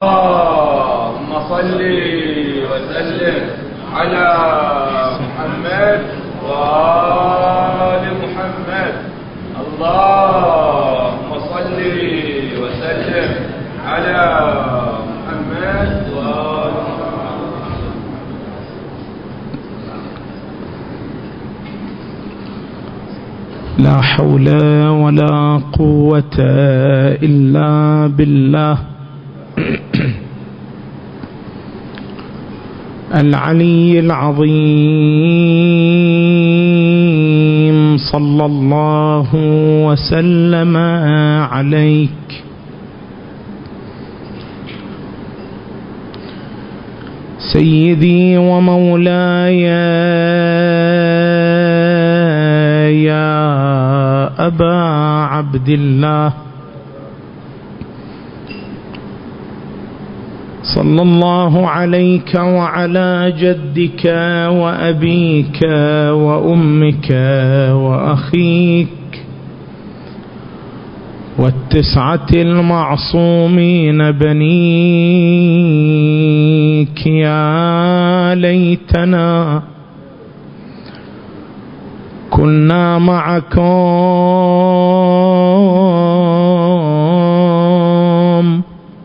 اللهم صل وسلم على محمد وآل محمد. اللهم صل وسلم على محمد وآل محمد. لا حول ولا قوة إلا بالله العلي العظيم. صلى الله وسلم عليك سيدي ومولاي يا أبا عبد الله. صلى الله عليك وعلى جدك وأبيك وأمك وأخيك والتسعة المعصومين بنيك. يا ليتنا كنا معكم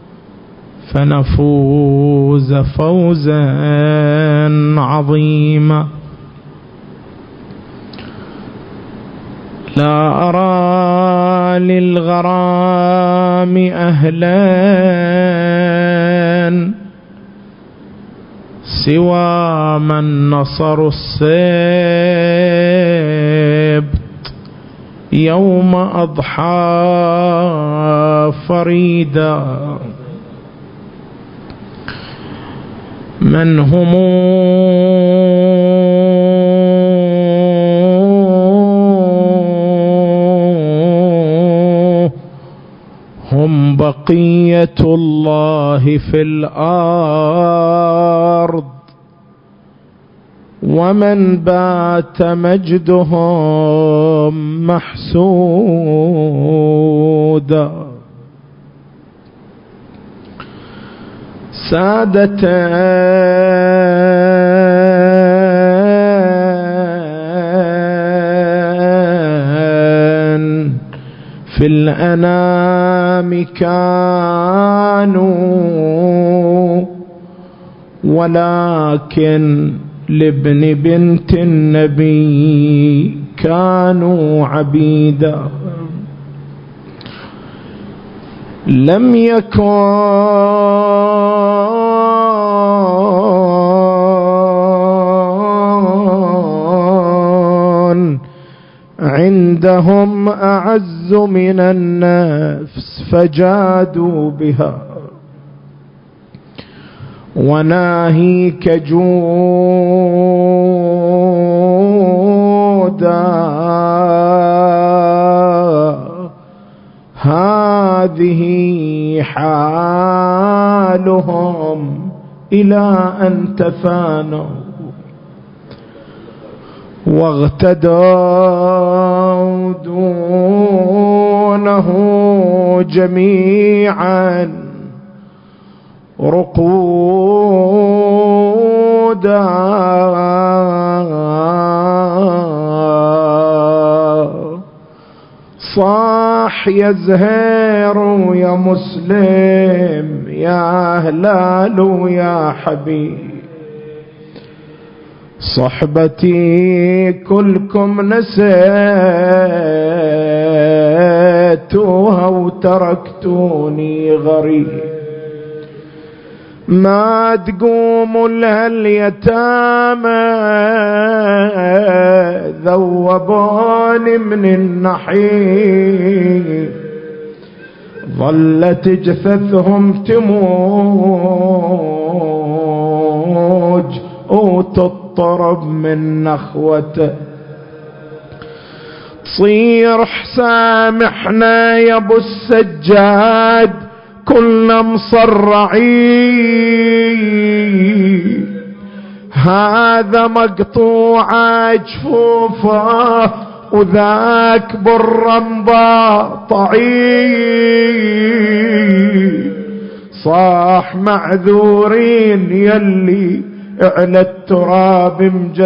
فنفوز فوزا عظيما. لا أرى للغرام أهلا سوى من نصروا السبت يوم أضحى فريدا. من هم بقية الله في الأرض ومن بات مجدهم محسودا. سادة في الأنام كانوا ولكن لابن بنت النبي كانوا عبيدا. لم يكن عندهم أعز من النفس فجادوا بها. وناهيك جودا هذه حالهم إلى أن تفانوا واغتدوا دونه جميعا رقودا. صاح يا زهير يا مسلم يا هلال يا حبيب صحبتي كلكم نسيتوها وتركتوني غريب. ما تقوموا لها اليتامى ذوبوني من النحيب ظلت جثثهم تموج وتضطرب من نخوته. تصير سامحنا يا ابو السجاد كلنا مصرعين هذا مقطوع جفوفه وذاك بالرمضة طعين صاح معذورين يلي على التراب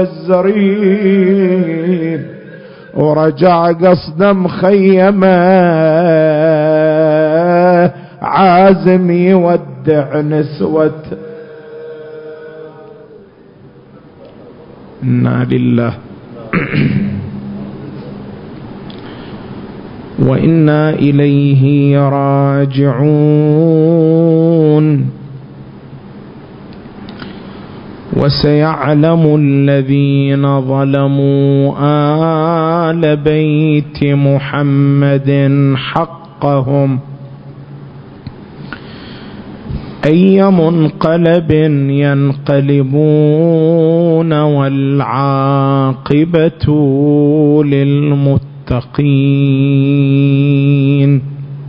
مجزرين، ورجع قصد مخيمة عازم يودع نسوة. إنا لله وإنا إليه راجعون. وسيعلم الذين ظلموا آل بيت محمد حقهم أي منقلب ينقلبون والعاقبة للمتقين.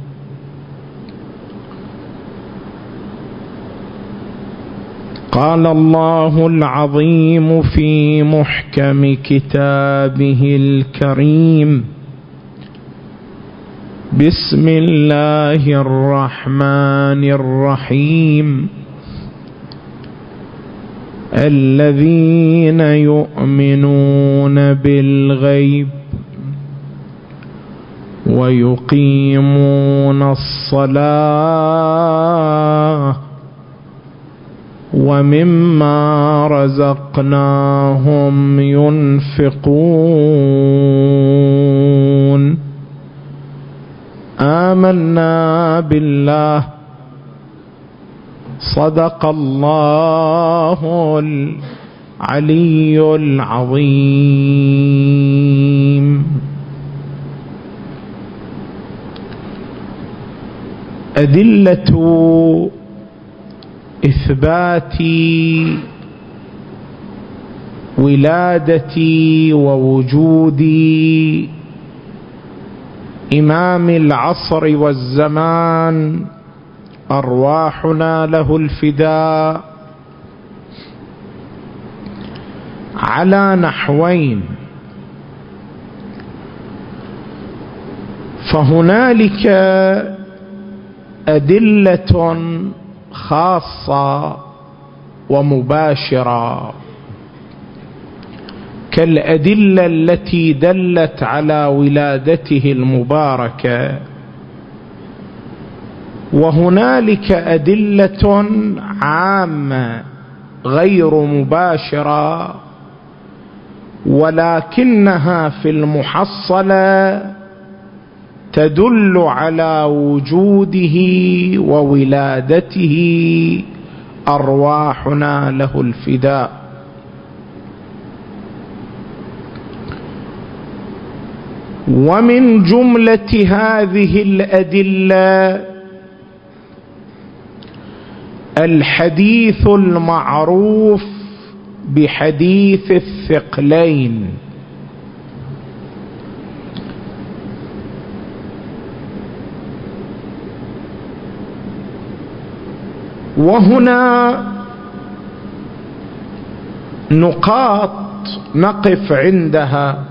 قال الله العظيم في محكم كتابه الكريم: بسم الله الرحمن الرحيم. الذين يؤمنون بالغيب ويقيمون الصلاة ومما رزقناهم ينفقون. آمنا بالله. صدق الله العلي العظيم. أدلة إثبات ولادة ووجود إمام العصر والزمان أرواحنا له الفداء على نحوين. فهنالك أدلة خاصة ومباشرة كالأدلة التي دلت على ولادته المباركة، وهنالك أدلة عامة غير مباشرة ولكنها في المحصلة تدل على وجوده وولادته أرواحنا له الفداء. ومن جملة هذه الأدلة الحديث المعروف بحديث الثقلين. وهنا نقاط نقف عندها.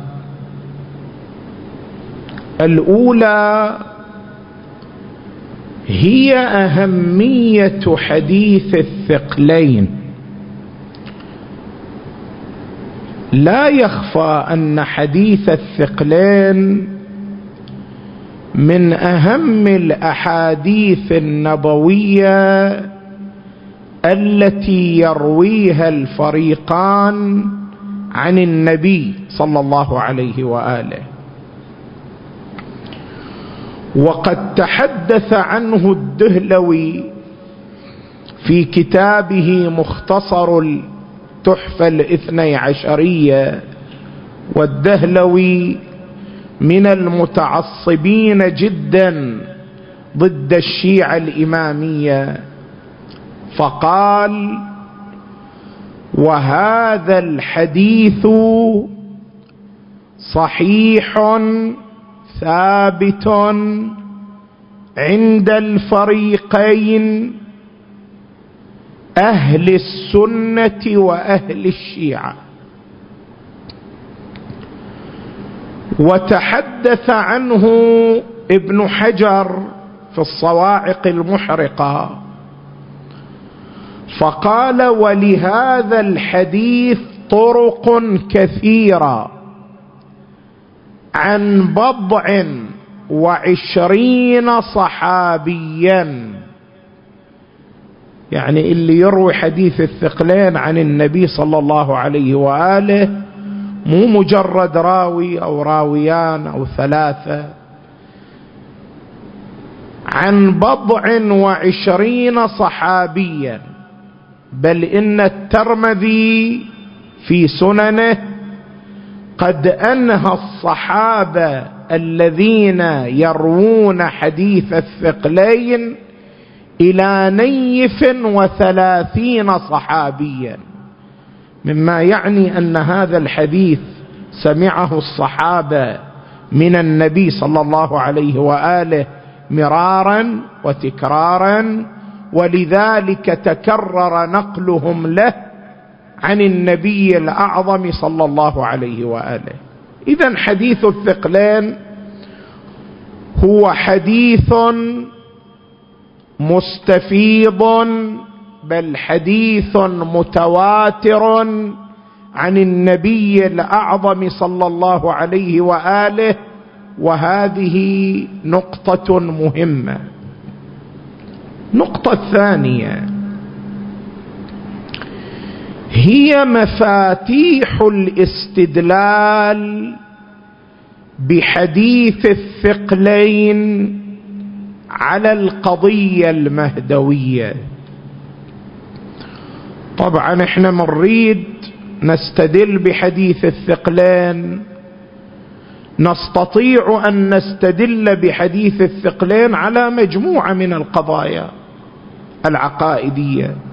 الأولى هي أهمية حديث الثقلين. لا يخفى أن حديث الثقلين من أهم الأحاديث النبوية التي يرويها الفريقان عن النبي صلى الله عليه وآله. وقد تحدث عنه الدهلوي في كتابه مختصر التحفة الاثني عشرية، والدهلوي من المتعصبين جدا ضد الشيعة الإمامية، فقال: وهذا الحديث صحيح ثابت عند الفريقين أهل السنة وأهل الشيعة. وتحدث عنه ابن حجر في الصواعق المحرقة فقال: ولهذا الحديث طرق كثيرة عن 27 صحابيا. يعني اللي يروي حديث الثقلين عن النبي صلى الله عليه وآله مو مجرد راوي أو راويان أو 3، عن 27 صحابيا. بل إن الترمذي في سننه قد أنهى الصحابة الذين يروون حديث الثقلين إلى 30 صحابيا، مما يعني أن هذا الحديث سمعه الصحابة من النبي صلى الله عليه وآله مرارا وتكرارا، ولذلك تكرر نقلهم له عن النبي الأعظم صلى الله عليه وآله. إذن حديث الثقلين هو حديث مستفيض، بل حديث متواتر عن النبي الأعظم صلى الله عليه وآله، وهذه نقطة مهمة. النقطة الثانية هي مفاتيح الاستدلال بحديث الثقلين على القضية المهدوية. طبعا احنا نريد نستدل بحديث الثقلين، نستطيع أن نستدل بحديث الثقلين على مجموعة من القضايا العقائدية،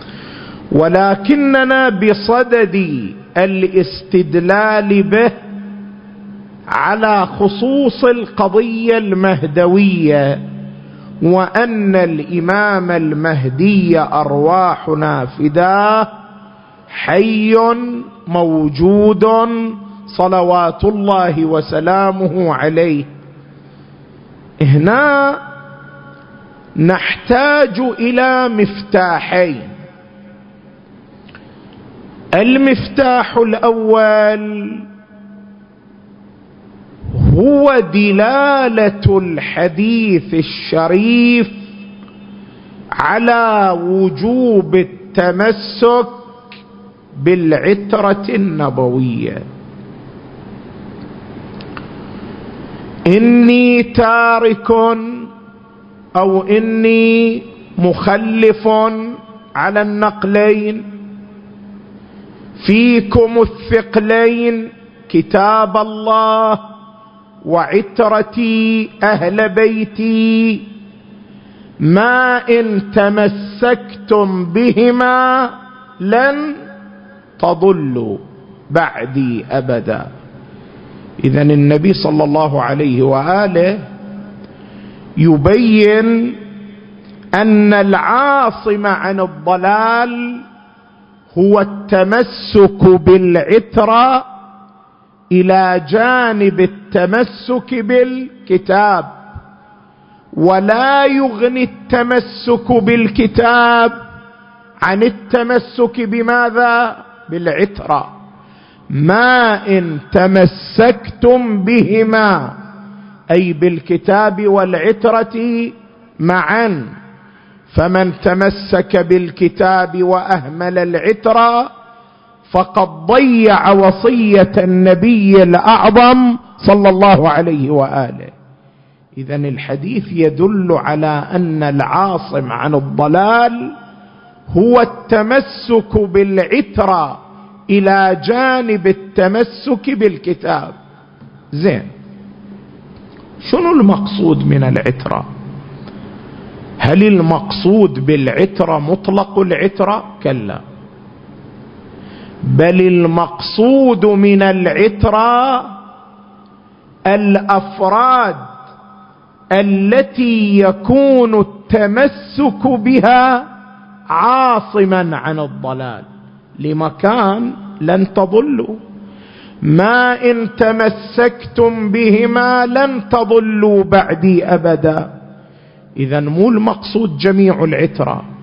ولكننا بصدد الاستدلال به على خصوص القضية المهدوية، وأن الإمام المهدي أرواحنا فداه حي موجود صلوات الله وسلامه عليه. هنا نحتاج إلى مفتاحين. المفتاح الأول هو دلالة الحديث الشريف على وجوب التمسك بالعترة النبوية. إني تارك أو إني مخلف على النقلين فيكم الثقلين كتاب الله وعترتي أهل بيتي، ما إن تمسكتم بهما لن تضلوا بعدي أبدا. إذن النبي صلى الله عليه وآله يبين أن العاصم عن الضلال هو التمسك بالعترة إلى جانب التمسك بالكتاب، ولا يغني التمسك بالكتاب عن التمسك بماذا؟ بالعترة. ما إن تمسكتم بهما، أي بالكتاب والعترة معا، فمن تمسك بالكتاب وأهمل العترة فقد ضيع وصية النبي الأعظم صلى الله عليه وآله. إذن الحديث يدل على أن العاصم عن الضلال هو التمسك بالعترة إلى جانب التمسك بالكتاب. زين، شنو المقصود من العترة؟ هل المقصود بالعترة مطلق العترة؟ كلا، بل المقصود من العترة الأفراد التي يكون التمسك بها عاصما عن الضلال لمكان لن تضلوا. ما إن تمسكتم بهما لن تضلوا بعدي أبدا. إذن مو المقصود جميع العترة،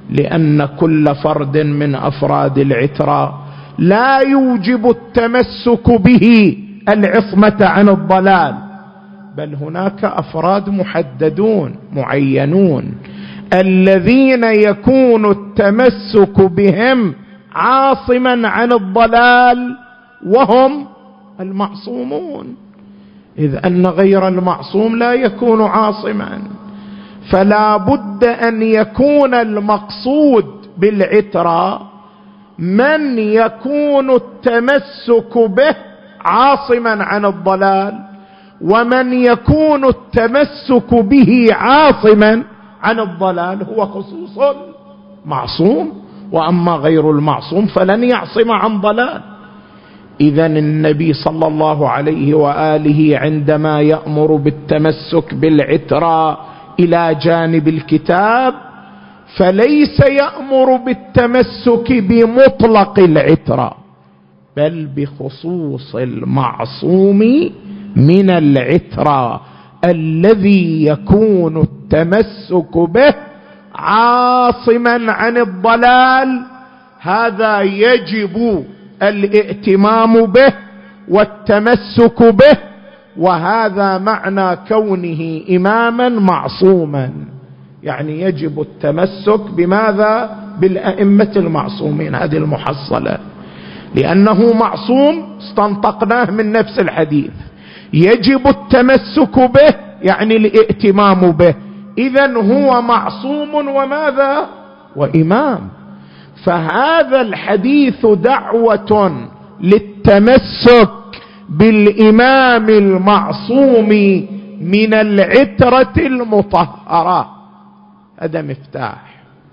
لأن كل فرد من أفراد العترة لا يوجب التمسك به العصمة عن الضلال، بل هناك أفراد محددون معينون الذين يكون التمسك بهم عاصما عن الضلال، وهم المعصومون، إذ أن غير المعصوم لا يكون عاصما. فلا بد أن يكون المقصود بالعترة من يكون التمسك به عاصما عن الضلال، ومن يكون التمسك به عاصما عن الضلال هو خصوص المعصوم، وأما غير المعصوم فلن يعصم عن ضلال. إذن النبي صلى الله عليه وآله عندما يأمر بالتمسك بالعترة إلى جانب الكتاب فليس يأمر بالتمسك بمطلق العترة، بل بخصوص المعصوم من العترة الذي يكون التمسك به عاصما عن الضلال. هذا يجب الائتمام به والتمسك به، وهذا معنى كونه إماما معصوما، يعني يجب التمسك بماذا؟ بالأئمة المعصومين. هذه المحصلة، لأنه معصوم استنطقناه من نفس الحديث، يجب التمسك به يعني الائتمام به، إذن هو معصوم وماذا؟ وإمام. فهذا الحديث دعوة للتمسك بالإمام المعصوم من العترة المطهرة. هذا مفتاح.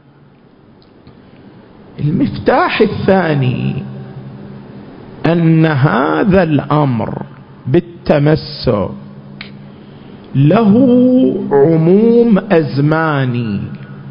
المفتاح الثاني أن هذا الأمر بالتمسك له عموم أزماني.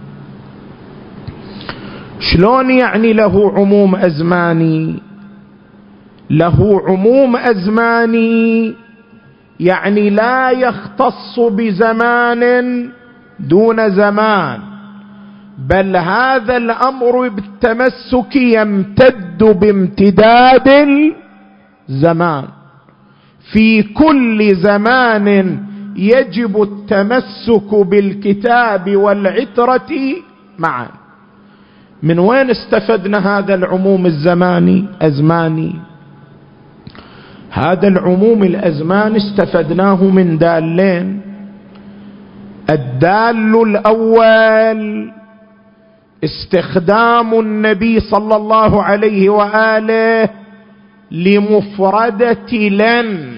شلون يعني له عموم أزماني؟ له عموم أزماني يعني لا يختص بزمان دون زمان، بل هذا الأمر بالتمسك يمتد بامتداد الزمان. في كل زمان يجب التمسك بالكتاب والعترة معا. من وين استفدنا هذا العموم الأزماني؟ هذا العموم الأزماني استفدناه من دالين. الدال الأول استخدام النبي صلى الله عليه وآله لمفردة لن،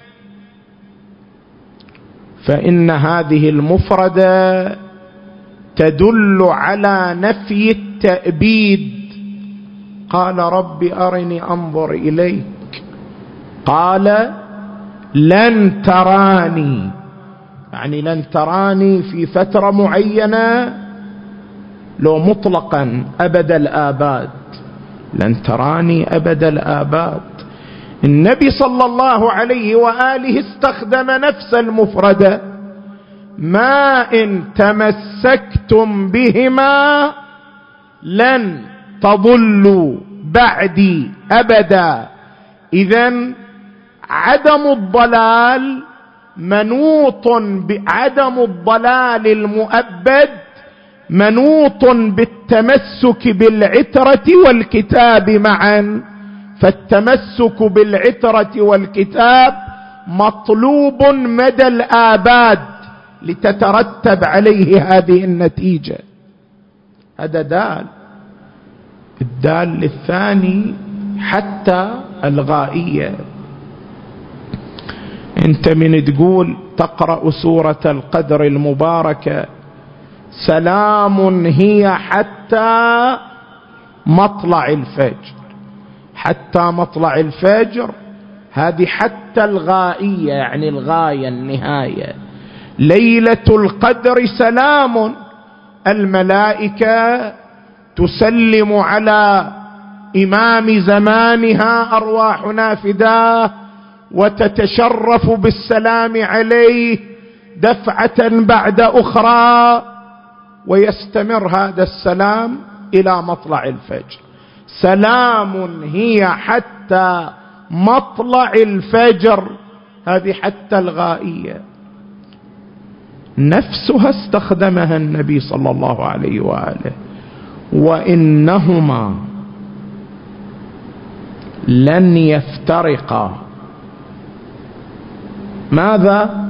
فإن هذه المفردة تدل على نفي التأبيد. قال رب أرني أنظر إليك، قال لن تراني، يعني لن تراني في فترة معينة، لو مطلقا أبد الآباد، لن تراني أبد الآباد. النبي صلى الله عليه وآله استخدم نفس المفردة، ما إن تمسكتم بهما لن تضلوا بعدي أبدا. إذن عدم الضلال منوط بعدم الضلال المؤبد، منوط بالتمسك بالعترة والكتاب معا. فالتمسك بالعترة والكتاب مطلوب مدى الآباد لتترتب عليه هذه النتيجة. هذا دال. الدال الثاني حتى الغائية. انت من تقول تقرأ سورة القدر المباركة سلام هي حتى مطلع الفجر، حتى مطلع الفجر هذه حتى الغائية، يعني الغاية النهاية. ليلة القدر سلام، الملائكة تسلم على إمام زمانها أرواحنا فداه وتتشرف بالسلام عليه دفعة بعد أخرى. ويستمر هذا السلام إلى مطلع الفجر. سلام هي حتى مطلع الفجر، هذه حتى الغائية نفسها استخدمها النبي صلى الله عليه وآله. وإنهما لن يفترقا ماذا؟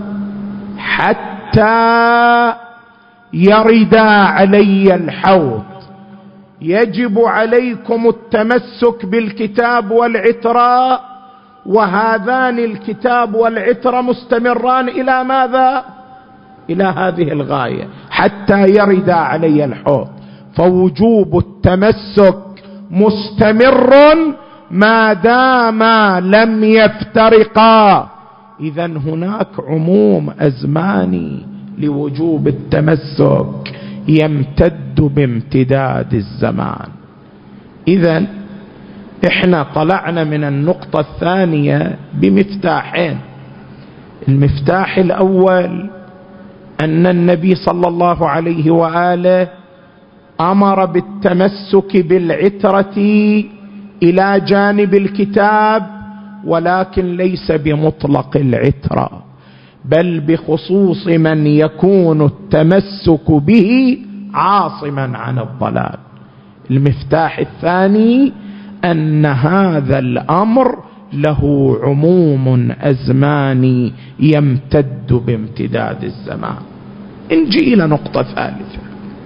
حتى يردا علي الحوض. يجب عليكم التمسك بالكتاب والعترة، وهذان الكتاب والعترة مستمران إلى ماذا؟ إلى هذه الغاية، حتى يردا علي الحوض. فوجوب التمسك مستمر ما دام لم يفترقا. إذن هناك عموم أزماني لوجوب التمسك يمتد بامتداد الزمان. إذن إحنا طلعنا من النقطة الثانية بمفتاحين. المفتاح الأول أن النبي صلى الله عليه وآله أمر بالتمسك بالعترة إلى جانب الكتاب، ولكن ليس بمطلق العترة، بل بخصوص من يكون التمسك به عاصما عن الضلال. المفتاح الثاني أن هذا الأمر له عموم أزماني يمتد بامتداد الزمان. نجي إلى نقطة ثالثة.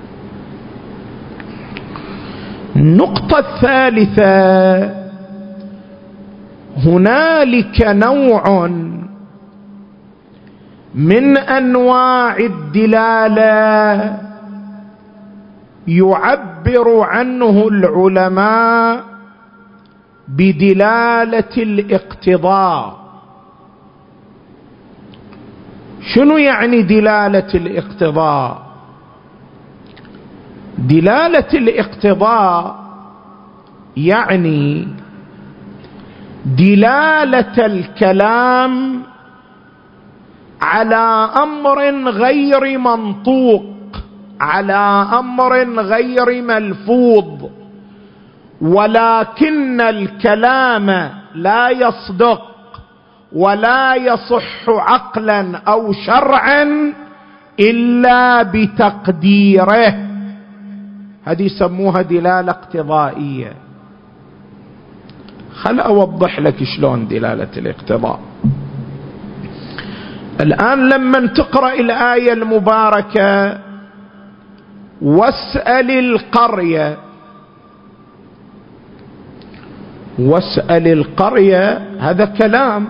النقطة الثالثة، هنالك نوع من أنواع الدلالة يعبر عنه العلماء بدلالة الاقتضاء. شنو يعني دلالة الاقتضاء؟ دلالة الاقتضاء يعني دلالة الكلام على أمر غير منطوق، على أمر غير ملفوظ، ولكن الكلام لا يصدق ولا يصح عقلا أو شرعا إلا بتقديره. هذه يسموها دلالة اقتضائية. خل أوضح لك شلون دلالة الاقتضاء. الآن لما تقرأ الآية المباركة واسأل القرية، واسأل القرية هذا كلام،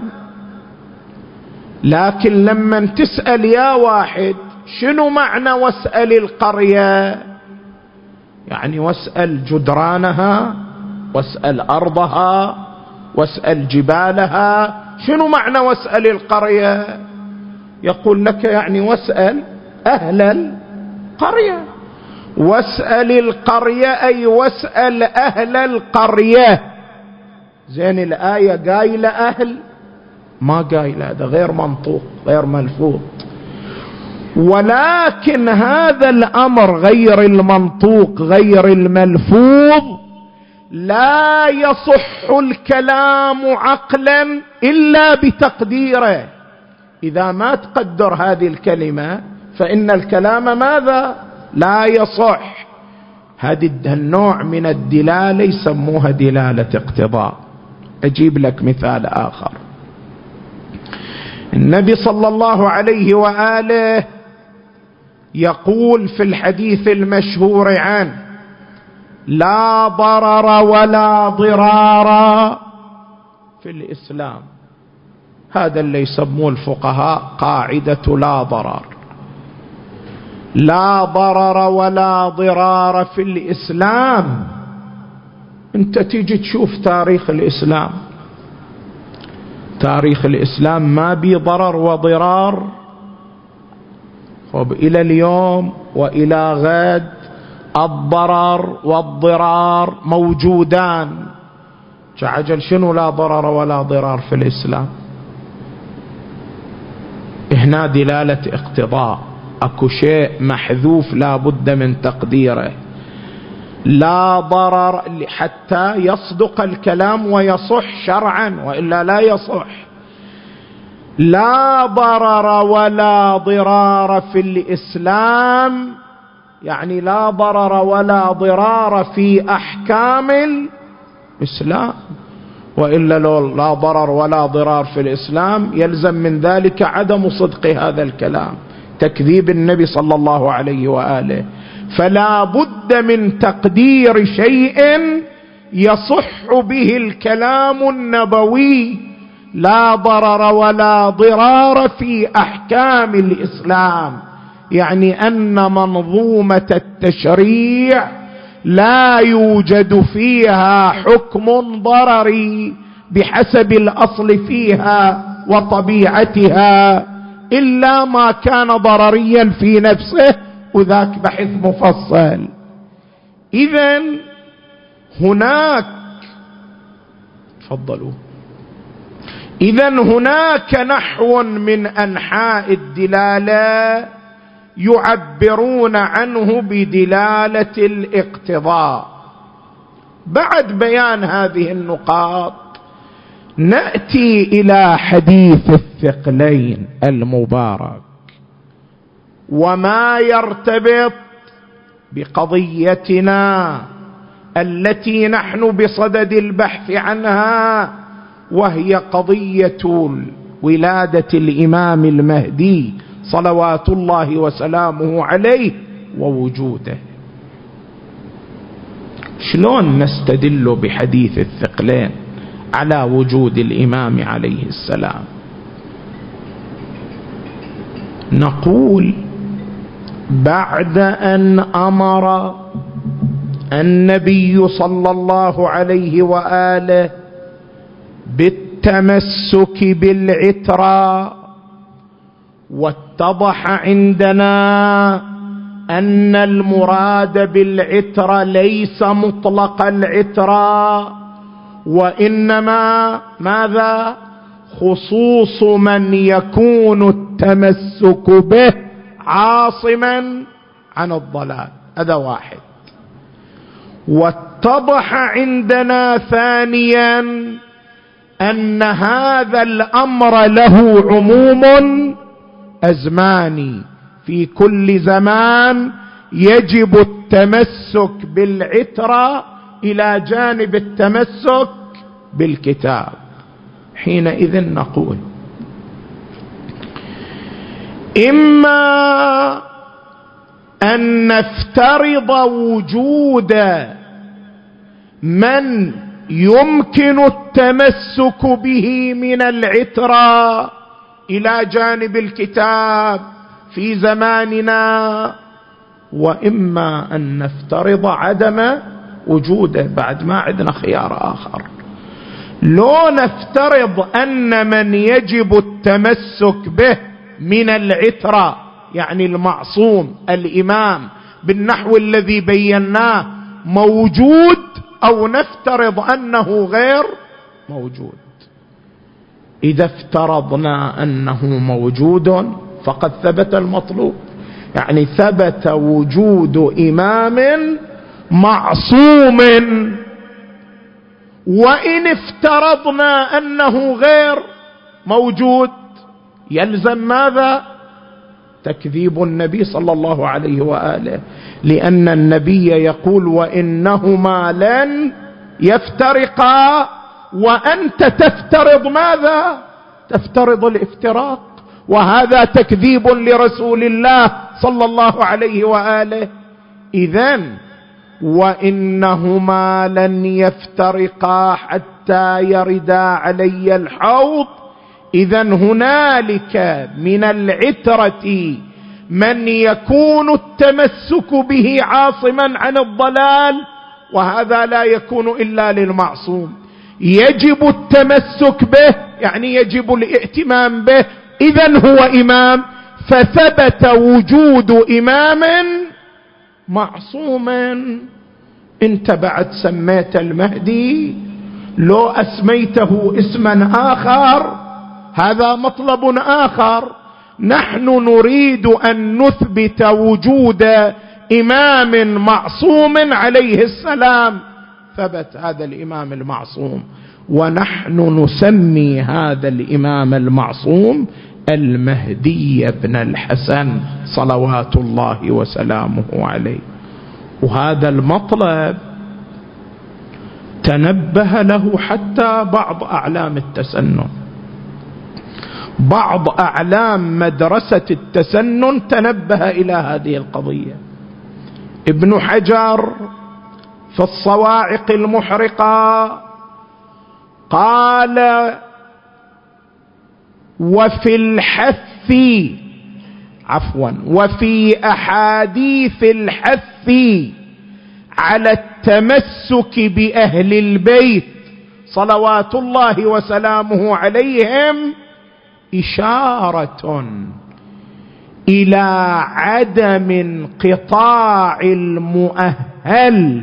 لكن لما تسأل يا واحد شنو معنى واسأل القرية؟ يعني واسأل جدرانها، واسأل أرضها، واسأل جبالها. شنو معنى واسأل القرية؟ يقول لك يعني واسأل أهل القرية. واسأل القرية أي واسأل أهل القرية. زين الآية قايلة أهل؟ ما قايلة، هذا غير منطوق غير ملفوظ. ولكن هذا الأمر غير المنطوق غير الملفوظ لا يصح الكلام عقلا إلا بتقديره. إذا ما تقدر هذه الكلمة فإن الكلام ماذا؟ لا يصح. هذا النوع من الدلالة يسموها دلالة اقتضاء. أجيب لك مثال آخر. النبي صلى الله عليه وآله يقول في الحديث المشهور عنه: لا ضرر ولا ضرار في الإسلام. هذا اللي يسموه الفقهاء قاعدة لا ضرر. لا ضرر ولا ضرار في الإسلام. انت تيجي تشوف تاريخ الإسلام، تاريخ الإسلام ما بي ضرر وضرار. إلى اليوم وإلى غد الضرر والضرار موجودان. عجل شنو لا ضرر ولا ضرار في الإسلام؟ هنا دلالة اقتضاء. اكو شيء محذوف لا بد من تقديره. لا ضرر حتى يصدق الكلام ويصح شرعا، وإلا لا يصح. لا ضرر ولا ضرار في الإسلام، يعني لا ضرر ولا ضرار في أحكام الإسلام، وإلا لو لا ضرر ولا ضرار في الإسلام يلزم من ذلك عدم صدق هذا الكلام، تكذيب النبي صلى الله عليه وآله. فلا بد من تقدير شيء يصح به الكلام النبوي. لا ضرر ولا ضرار في أحكام الإسلام، يعني أن منظومة التشريع لا يوجد فيها حكم ضرري بحسب الأصل فيها وطبيعتها إلا ما كان ضرريا في نفسه، وذاك بحث مفصل. إذن هناك تفضلوا. إذن هناك نحو من أنحاء الدلالة يعبرون عنه بدلالة الاقتضاء. بعد بيان هذه النقاط نأتي إلى حديث الثقلين المبارك وما يرتبط بقضيتنا التي نحن بصدد البحث عنها، وهي قضية ولادة الإمام المهدي صلوات الله وسلامه عليه ووجوده. شلون نستدل بحديث الثقلين على وجود الإمام عليه السلام؟ نقول بعد أن أمر النبي صلى الله عليه وآله بالتمسك بالعترة، واتضح عندنا أن المراد بالعترة ليس مطلق العترة، وإنما ماذا؟ خصوص من يكون التمسك به عاصما عن الضلال. هذا واحد. واتضح عندنا ثانيا أن هذا الأمر له عموم أزماني، في كل زمان يجب التمسك بالعترة إلى جانب التمسك بالكتاب. حينئذ نقول إما أن نفترض وجود من يمكن التمسك به من العترة إلى جانب الكتاب في زماننا، وإما أن نفترض عدم وجوده. بعد ما عندنا خيار آخر، لو نفترض أن من يجب التمسك به من العترة يعني المعصوم الإمام بالنحو الذي بيناه موجود، أو نفترض أنه غير موجود. إذا افترضنا أنه موجود فقد ثبت المطلوب، يعني ثبت وجود إمام معصوم. وإن افترضنا أنه غير موجود يلزم ماذا؟ تكذيب النبي صلى الله عليه وآله، لأن النبي يقول وإنهما لن يفترقا، وأنت تفترض ماذا؟ تفترض الافتراق، وهذا تكذيب لرسول الله صلى الله عليه وآله. إذن وإنهما لن يفترقا حتى يردا علي الحوض. إذن هنالك من العترة من يكون التمسك به عاصما عن الضلال، وهذا لا يكون إلا للمعصوم. يجب التمسك به يعني يجب الائتمام به، إذن هو إمام، فثبت وجود إمام معصوما. انت بعد سميت المهدي، لو أسميته اسما آخر هذا مطلب آخر، نحن نريد أن نثبت وجود إمام معصوم عليه السلام، ثبت هذا الإمام المعصوم، ونحن نسمي هذا الإمام المعصوم المهدي بن الحسن صلوات الله وسلامه عليه. وهذا المطلب تنبه له حتى بعض أعلام التسنن، بعض أعلام مدرسة التسنن تنبه إلى هذه القضية. ابن حجر في الصواعق المحرقة قال: وفي أحاديث الحث على التمسك بأهل البيت صلوات الله وسلامه عليهم إشارة إلى عدم انقطاع المؤهل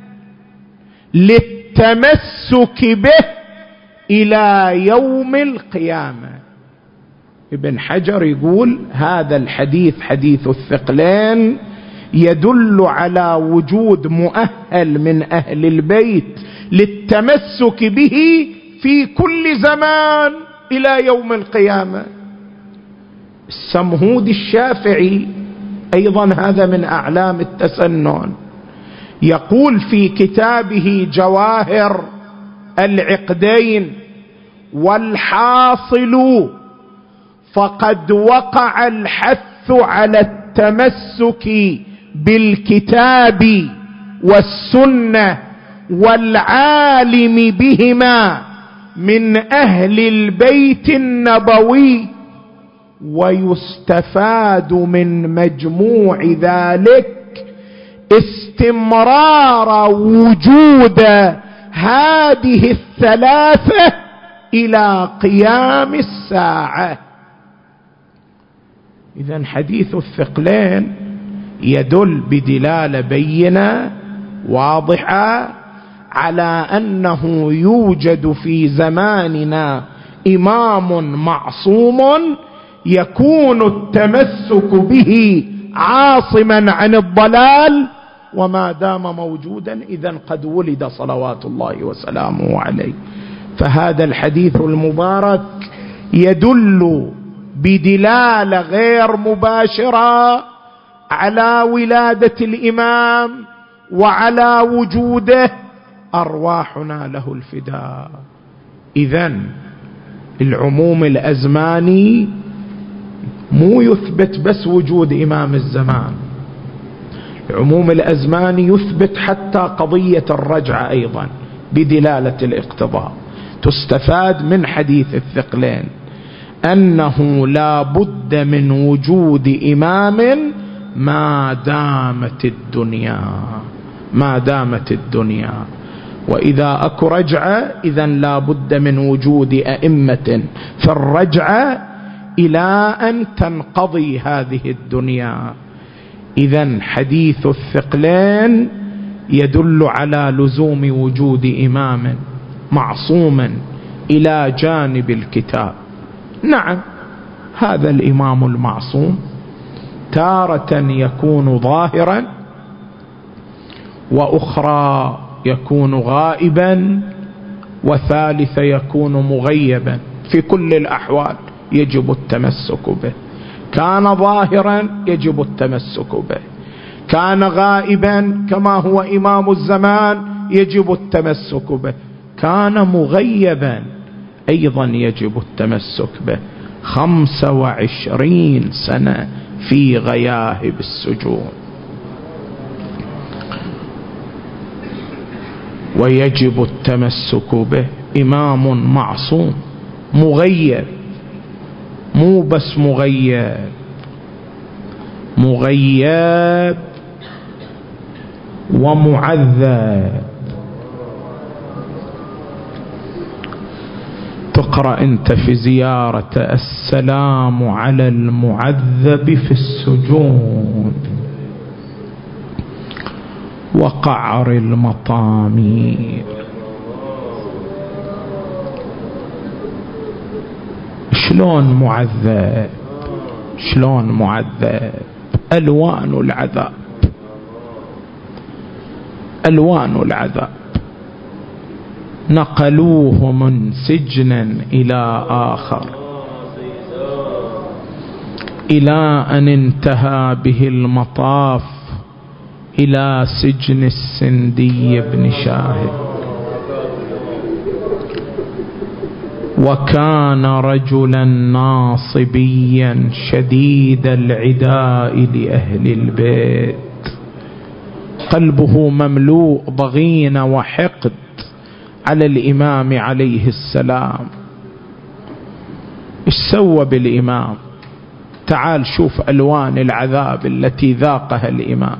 للتمسك به إلى يوم القيامة. ابن حجر يقول هذا الحديث حديث الثقلين يدل على وجود مؤهل من أهل البيت للتمسك به في كل زمان إلى يوم القيامة. السمهود الشافعي أيضا هذا من أعلام التسنن، يقول في كتابه جواهر العقدين: والحاصل فقد وقع الحث على التمسك بالكتاب والسنة والعالم بهما من أهل البيت النبوي، ويستفاد من مجموع ذلك استمرار وجود هذه الثلاثة إلى قيام الساعة. إذن حديث الثقلين يدل بدلالة بينة واضحة على أنه يوجد في زماننا إمام معصوم يكون التمسك به عاصما عن الضلال، وما دام موجودا إذن قد ولد صلوات الله وسلامه عليه. فهذا الحديث المبارك يدل بدلالة غير مباشرة على ولادة الإمام وعلى وجوده، أرواحنا له الفداء. إذن العموم الأزماني مو يثبت بس وجود إمام الزمان، العموم الأزماني يثبت حتى قضية الرجعة أيضا بدلالة الاقتضاء. تستفاد من حديث الثقلين أنه لا بد من وجود إمام ما دامت الدنيا، وإذا أكو رجعة إذن لا بد من وجود أئمة في الرجعة إلى أن تنقضي هذه الدنيا. إذن حديث الثقلين يدل على لزوم وجود إمام معصوم إلى جانب الكتاب. نعم، هذا الإمام المعصوم تارة يكون ظاهرا، وأخرى يكون غائبا، وثالثة يكون مغيبا. في كل الأحوال يجب التمسك به. كان ظاهرا يجب التمسك به، كان غائبا كما هو إمام الزمان يجب التمسك به، كان مغيبا أيضا يجب التمسك به. 25 سنة في غياهب السجون، ويجب التمسك به. إمام معصوم مغيب، مو بس مغيب ومعذب. تقرأ أنت في زيارة السلام على المعذب في السجون وقعر المطامير. شلون معذب؟ شلون معذب؟ ألوان العذاب، ألوان العذاب. نقلوه من سجن إلى آخر إلى أن انتهى به المطاف إلى سجن السندي بن شاهد. وكان رجلا ناصبيا شديد العداء لأهل البيت، قلبه مملوء ضغينة وحقد على الإمام عليه السلام. ايش سوى بالإمام؟ تعال شوف ألوان العذاب التي ذاقها الإمام.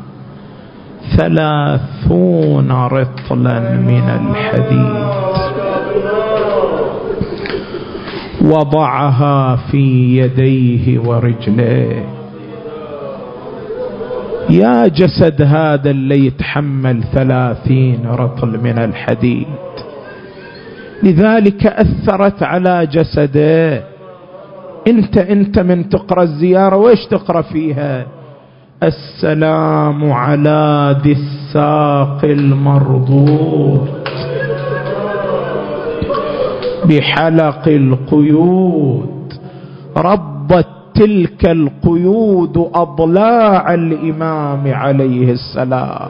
30 رطلا من الحديد وضعها في يديه ورجليه. يا جسد هذا اللي يتحمل 30 رطل من الحديد. لذلك أثرت على جسده. انت من تقرأ الزيارة ويش تقرأ فيها؟ السلام على ذي الساق المرضود بحلق القيود، ربت تلك القيود أضلاع الإمام عليه السلام.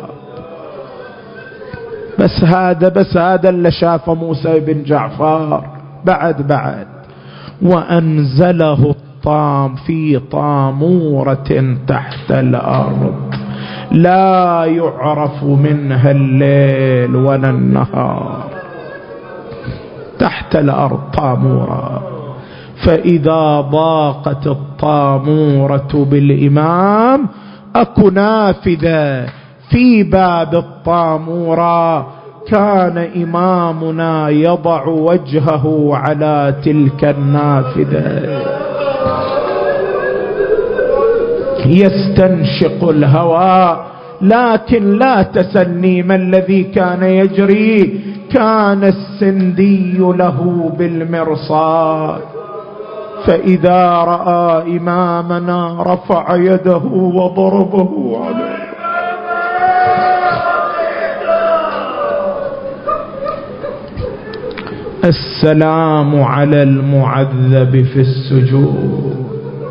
بس هذا اللي شافه موسى بن جعفر. بعد وأنزله الطام في طامورة تحت الأرض لا يعرف منها الليل ولا النهار. تحت الأرض طامورة، فإذا ضاقت الطامورة بالإمام أكو نافذة في باب الطامورة، كان إمامنا يضع وجهه على تلك النافذة يستنشق الهواء. لكن لا تسني ما الذي كان يجري. كان السندي له بالمرصاد، فإذا رأى إمامنا رفع يده وضربه عليه. السلام على المعذب في السجود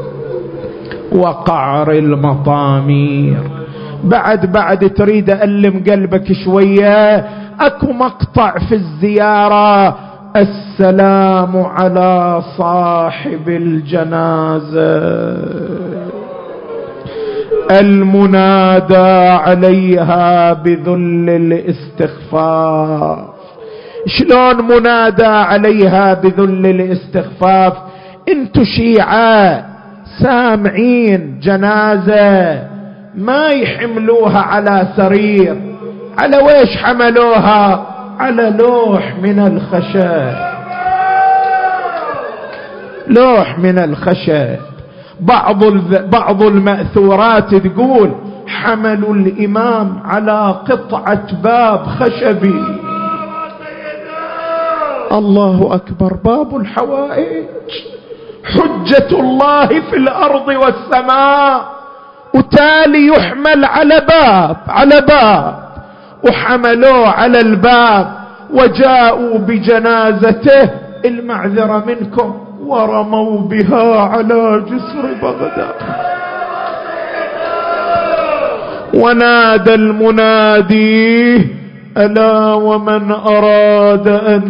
وقعر المطامير. بعد تريد ألم قلبك شوية. أكو مقطع في الزيارة: السلام على صاحب الجنازة، المنادى عليها بذل الاستخفاف. شلون منادى عليها بذل الاستخفاف؟ انتو شيعة سامعين جنازة ما يحملوها على سرير، على ويش حملوها؟ على لوح من الخشب، لوح من الخشب. بعض المأثورات تقول حملوا الإمام على قطعة باب خشبي. الله أكبر. باب الحوائج حجة الله في الأرض والسماء، وتالي يحمل على باب وحملوه على الباب وجاءوا بجنازته، المعذرة منكم، ورموا بها على جسر بغداد. ونادى المنادي: ألا ومن أراد أن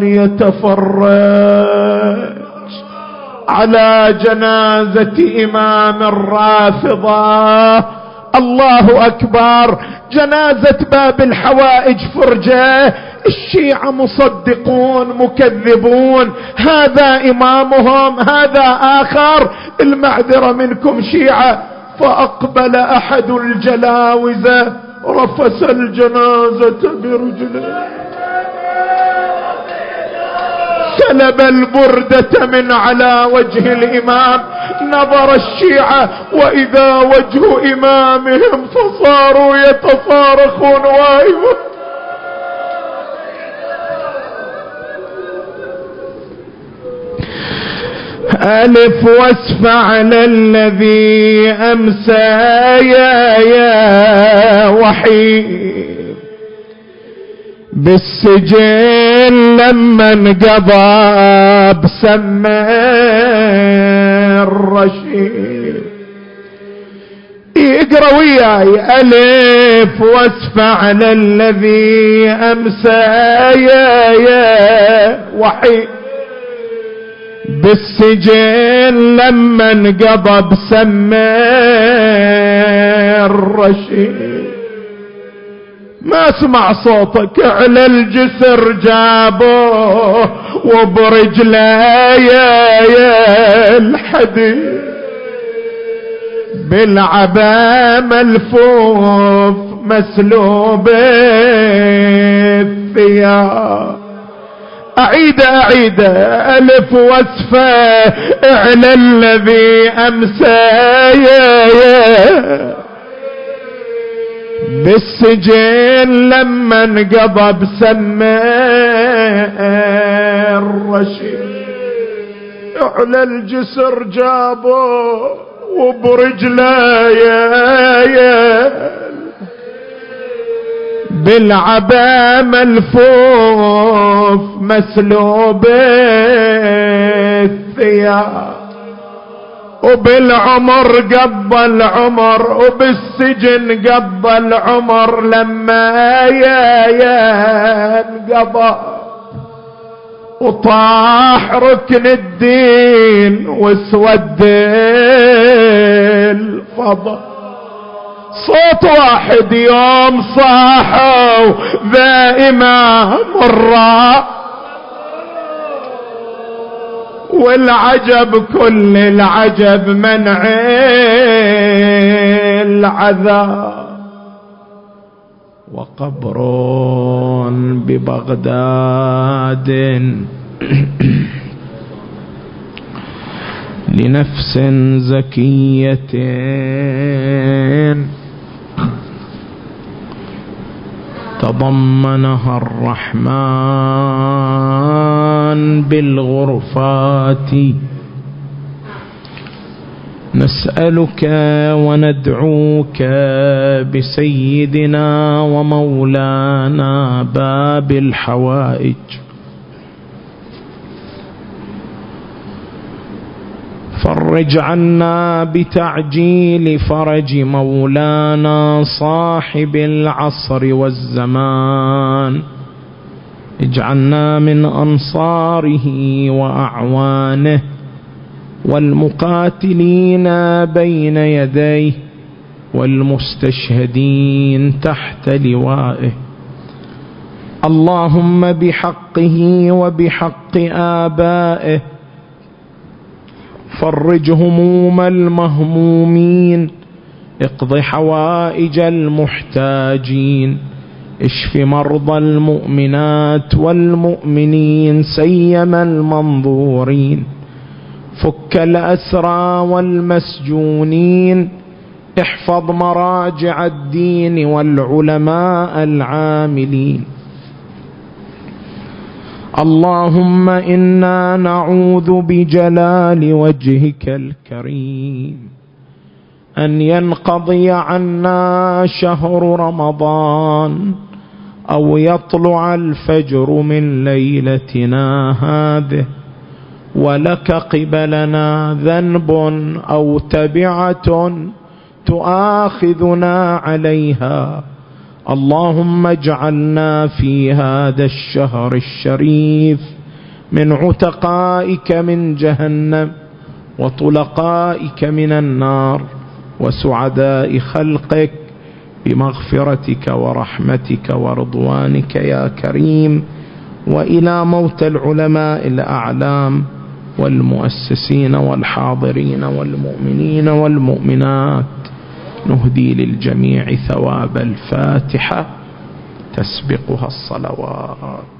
يتفرج على جنازة إمام الرافضة. الله أكبر. جنازة باب الحوائج فرجة. الشيعة مصدقون مكذبون، هذا إمامهم هذا آخر. المعذرة منكم شيعة. فأقبل أحد الجلاوزة رفس الجنازة برجله، سلب البردة من على وجه الإمام. نظر الشيعة وإذا وجه إمامهم فصاروا يتصارخون: وايوه ألف واسف على الذي أمسى يا وحيد بالسجن لما انقضى بسمى الرشيد. يقرأ وياي ألف واسف على الذي أمسى يا وحيد بالسجن لما انقضى بسمى الرشيد. ما اسمع صوتك على الجسر جابوه وبرجله يا الحديد بالعبا ملفوف مسلوب الثياب. أعيد ألف واسفة على الذي أمسى بالسجن لما انقضى بسمى الرشيد. على الجسر جابوه وبرجله يا بالعبا ملفوف مسلوب الثياب وبالعمر قضى العمر وبالسجن قضى العمر لما انقضى وطاح ركن الدين واسود الفضاء. صوت واحد يوم صاحوا ذا إمام الراء والعجب كل العجب منع العذاب. وقبر ببغداد لنفس زكية تضمنها الرحمن بالغرفات. نسألك وندعوك بسيدنا ومولانا باب الحوائج فرج عنا بتعجيل فرج مولانا صاحب العصر والزمان. اجعلنا من أنصاره وأعوانه والمقاتلين بين يديه والمستشهدين تحت لوائه. اللهم بحقه وبحق آبائه فرج هموم المهمومين، اقض حوائج المحتاجين، اشف مرضى المؤمنات والمؤمنين سيما المنظورين، فك الأسرى والمسجونين، احفظ مراجع الدين والعلماء العاملين. اللهم إنا نعوذ بجلال وجهك الكريم أن ينقضي عنا شهر رمضان أو يطلع الفجر من ليلتنا هذه ولك قبلنا ذنب أو تبعة تؤاخذنا عليها. اللهم اجعلنا في هذا الشهر الشريف من عتقائك من جهنم وطلقائك من النار وسعداء خلقك بمغفرتك ورحمتك ورضوانك يا كريم. وإلى موت العلماء الأعلام والمؤسسين والحاضرين والمؤمنين والمؤمنات نهدي للجميع ثواب الفاتحة تسبقها الصلوات.